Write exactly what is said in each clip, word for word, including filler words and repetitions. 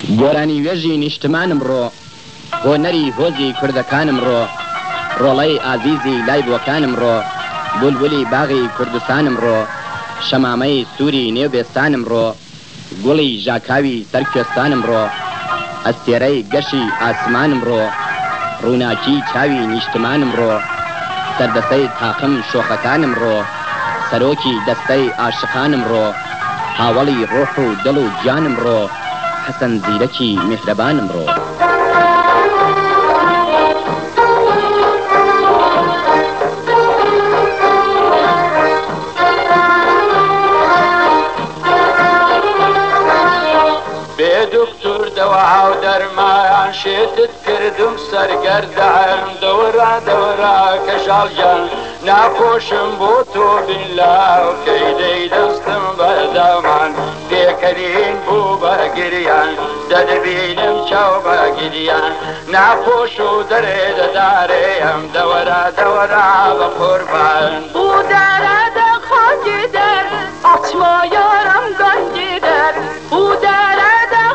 گۆرانی وێژی نیشتمانم ڕۆ هۆنەری هۆزی کوردەکانم ڕۆ ڕۆڵەی ئازیزی لای بۆکانم ڕۆ بولبولی باغی کوردستانم ڕۆ شەمامەی سووری نێوبێستانم ڕۆ گوڵی ژاکاوی سەرکوێستانم ڕۆ ئەستێرەی گەشی ئاسمانم ڕۆ ڕووناکی چاوی نیشتمانم ڕۆ سەردەسەی تاقم شۆخەکانم ڕۆ سەرۆکی دەستەی عاشقانم ڕۆ هاوڵی ڕۆح و دڵ و گیانم ڕۆ حەسەن زیرەکی میهرەبانم ڕۆ دکتور دوا و درمان شێتت کردم سەرگەردان دەورا دەورا کەژاڵجان ناخۆشم بۆ تۆ بینلاو کەی دەی دەستم بەردەمان پێکەرین بوو بە گریان دەدەبینم چاو بە گریان ناخۆش و دەرێ دەدارێم دەوەرا دەوەرا بە قوربان بوو دەرە دەخۆنگی دەر ئاچما یارم گەنگی دەر بوو دەرە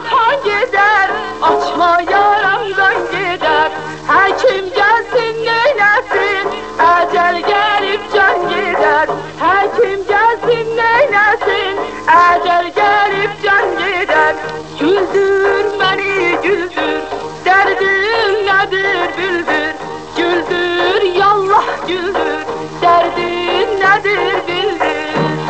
açma yaramdan gider Hakim gelsin neylesin Ecel gelip can gider Hakim gelsin neylesin Ecel gelip can gider Güldür beni güldür Derdin nedir bülbül Güldür yallah güldür Derdin nedir bülbül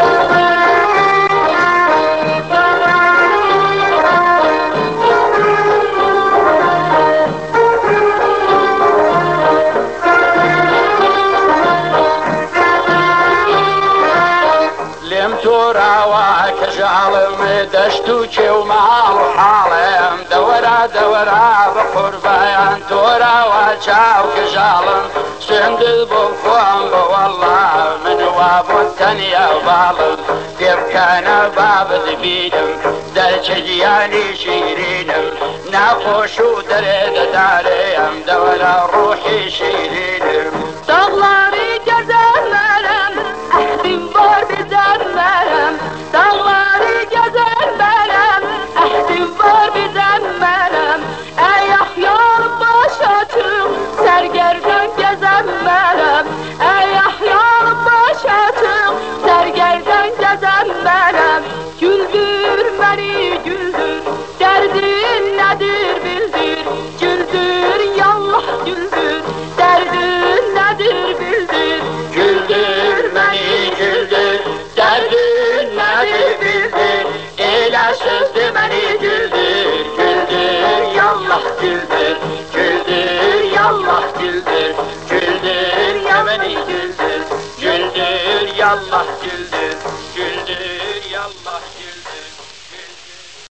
کەژاڵم دەشت و کێو ماڵ و حاڵێم دەوەرا دەوەرا بە قوربایان تۆراوە چاو کەژاڵم سوێندت بۆ خۆم بەوەڵا من وا بۆ تەنیا باڵم پێ بکەنە بابت بینم دەرچە گیانی شیرینم ناخۆش و دەرێ دەدارێم دەوەرا ڕۆحی شیرینم داغڵاری گەزەرمەرم ئەحدیم بار بزەرمەرم داغڵاری گەزەرمەرم ئەحدیم بار بزەرمەرم ئەی ئەحیار باشەتم سەرگەردان گەزەرمەرم ئەی ئەحیار باشەتم سەرگەردان گەزەرمەرم güldür beni güldür derdin nedir bildir güldür yallah güldür derdin nedir bildir güldür beni güldür derdin nedir bildir elə sözdü beni güldür güldür yallah güldür güldür yallah güldür güldür ya beni güldür güldür yallah güldür